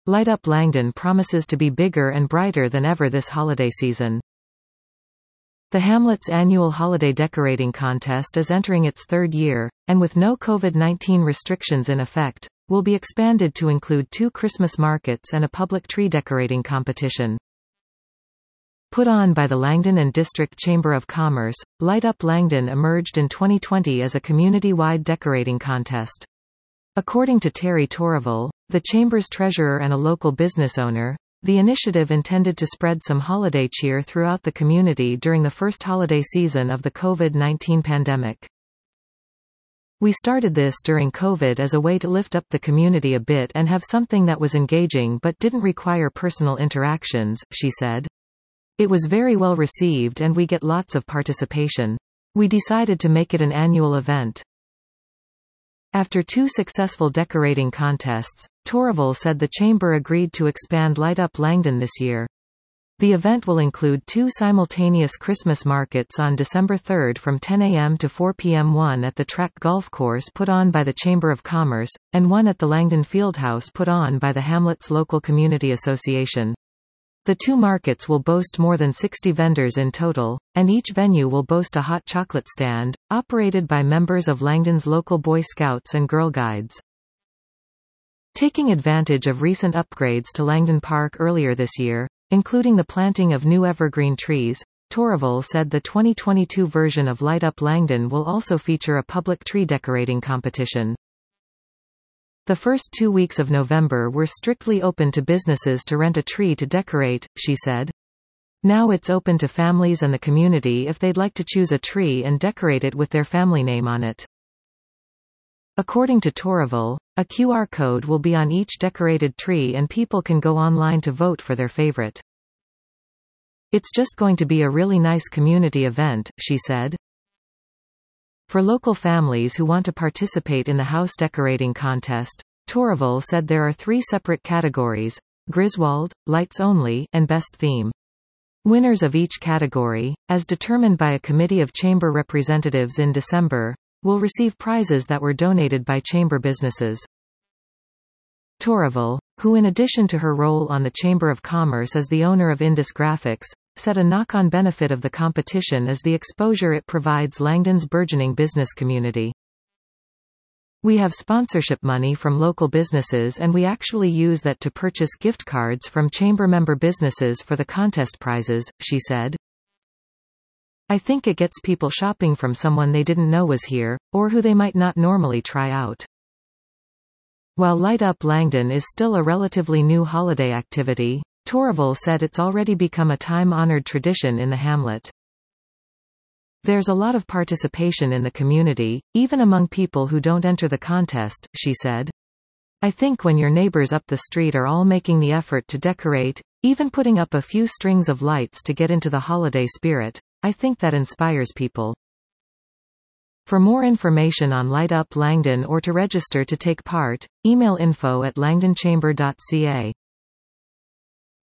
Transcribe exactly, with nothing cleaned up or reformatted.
Light Up Langdon promises to be bigger and brighter than ever this holiday season. The Hamlet's annual holiday decorating contest is entering its third year, and with no COVID nineteen restrictions in effect, will be expanded to include two Christmas markets and a public tree decorating competition. Put on by the Langdon and District Chamber of Commerce, Light Up Langdon emerged in twenty twenty as a community-wide decorating contest. According to Terry Torrival, the Chamber's treasurer and a local business owner, the initiative intended to spread some holiday cheer throughout the community during the first holiday season of the COVID nineteen pandemic. "We started this during COVID as a way to lift up the community a bit and have something that was engaging but didn't require personal interactions," she said. "It was very well received and we get lots of participation. We decided to make it an annual event." After two successful decorating contests, Torrival said the Chamber agreed to expand Light Up Langdon this year. The event will include two simultaneous Christmas markets on December third from ten a m to four p m one at the Track Golf Course put on by the Chamber of Commerce, and one at the Langdon Fieldhouse put on by the Hamlet's local community association. The two markets will boast more than sixty vendors in total, and each venue will boast a hot chocolate stand, operated by members of Langdon's local Boy Scouts and Girl Guides. Taking advantage of recent upgrades to Langdon Park earlier this year, including the planting of new evergreen trees, Torrival said the twenty twenty-two version of Light Up Langdon will also feature a public tree decorating competition. "The first two weeks of November were strictly open to businesses to rent a tree to decorate," she said. "Now it's open to families and the community if they'd like to choose a tree and decorate it with their family name on it." According to Torrival, a Q R code will be on each decorated tree and people can go online to vote for their favorite. "It's just going to be a really nice community event," she said. For local families who want to participate in the house decorating contest, Torrival said there are three separate categories: Griswold, Lights Only, and Best Theme. Winners of each category, as determined by a committee of chamber representatives in December, will receive prizes that were donated by chamber businesses. Torrival, who in addition to her role on the Chamber of Commerce is the owner of Indus Graphics, said a knock-on benefit of the competition is the exposure it provides Langdon's burgeoning business community. "We have sponsorship money from local businesses and we actually use that to purchase gift cards from chamber member businesses for the contest prizes," she said. "I think it gets people shopping from someone they didn't know was here, or who they might not normally try out." While Light Up Langdon is still a relatively new holiday activity, Torrival said it's already become a time-honored tradition in the hamlet. "There's a lot of participation in the community, even among people who don't enter the contest," she said. "I think when your neighbors up the street are all making the effort to decorate, even putting up a few strings of lights to get into the holiday spirit, I think that inspires people." For more information on Light Up Langdon or to register to take part, email info at langdonchamber dot c a.